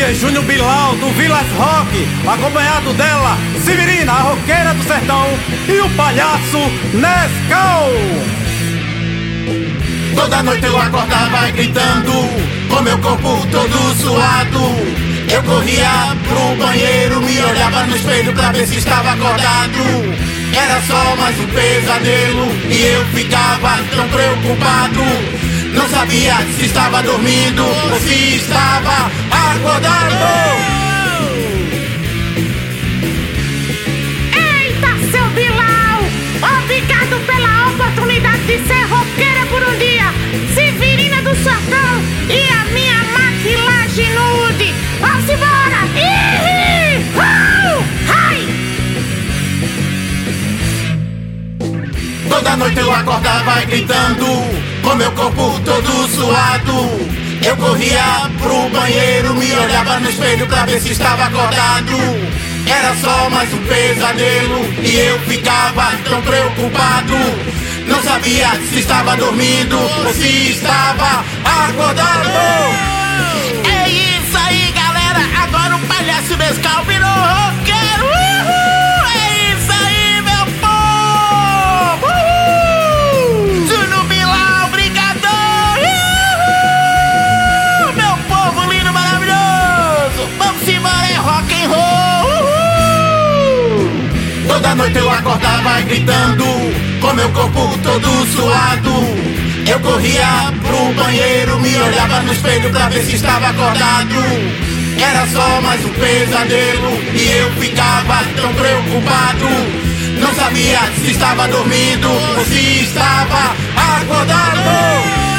É Júnior Bilal do Vilas Rock, acompanhado dela, Severina, a roqueira do sertão, e o palhaço Nescau. Toda noite eu acordava gritando, com meu corpo todo suado. Eu corria pro banheiro, me olhava no espelho pra ver se estava acordado. Era só mais um pesadelo e eu ficava tão preocupado. Não sabia se estava dormindo ou se estava acordado. Eita, seu Bilal! Obrigado pela oportunidade de ser roqueira por um dia. Severina do sertão e a minha maquilagem nude. Vamos embora! Ai! Toda noite eu acordava gritando, com meu corpo todo suado. Eu corria pro banheiro, me olhava no espelho pra ver se estava acordado. Era só mais um pesadelo e eu ficava tão preocupado. Não sabia se estava dormindo ou se estava acordado. É isso aí, galera! Agora o palhaço Nescau virou roqueiro! Uhul! É isso aí, meu povo! Uhul! Júnior Bilal, brigadão! Uhul! Meu povo lindo, maravilhoso! Vamos embora, é rock and roll! Uhul! Toda noite eu acordava gritando, com meu corpo todo suado. Eu corria pro banheiro, me olhava no espelho pra ver se estava acordado. Era só mais um pesadelo e eu ficava tão preocupado. Não sabia se estava dormindo ou se estava acordado.